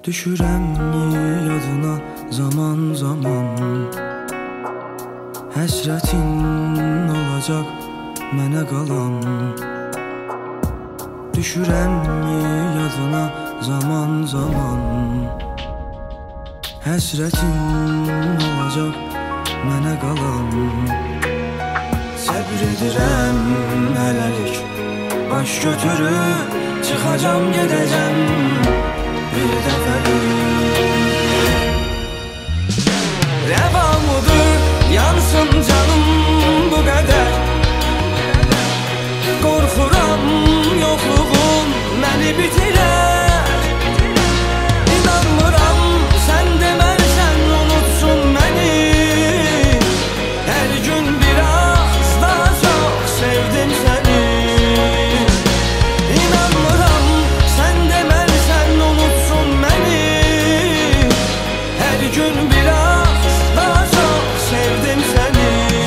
Düşürəmmi yadına zaman zaman Həsrətin olacaq mənə qalan Düşürəmmi yadına zaman zaman Həsrətin olacaq mənə qalan Səbr edirəm hələlik Baş götürüb çıxacam gedəcəm Bir dəfəlik Rəvamıdır yansın canım bu qədər Qorxuram yoxluğun məni bitirər İnanmıram sən demərsən unutsun məni Hər gün biraz daha çox sevdim səni İnanmıram sən demərsən unutsun məni Hər gün biraz daha çox sevdim səni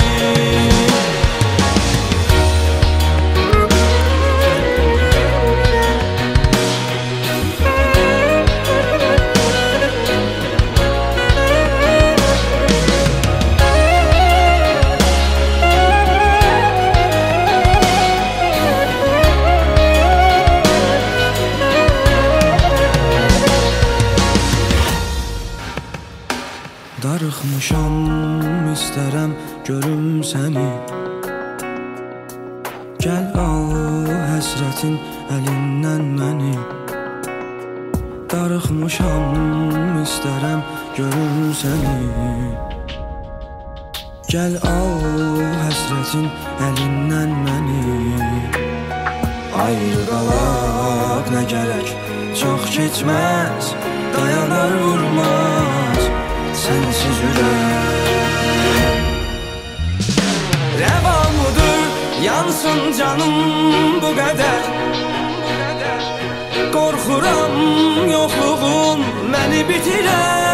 Darıxmışam, istərəm görüm səni Gəl al həsrətin əlindən məni Darıxmışam, istərəm görüm səni Gəl al həsrətin əlindən məni Ayrı qalaq nə gərək, çox keçməz Dayanar vurmaz sensiz ürək Rəvamıdır yansın canım bu qədər Qorxuram yoxluğun məni bitirər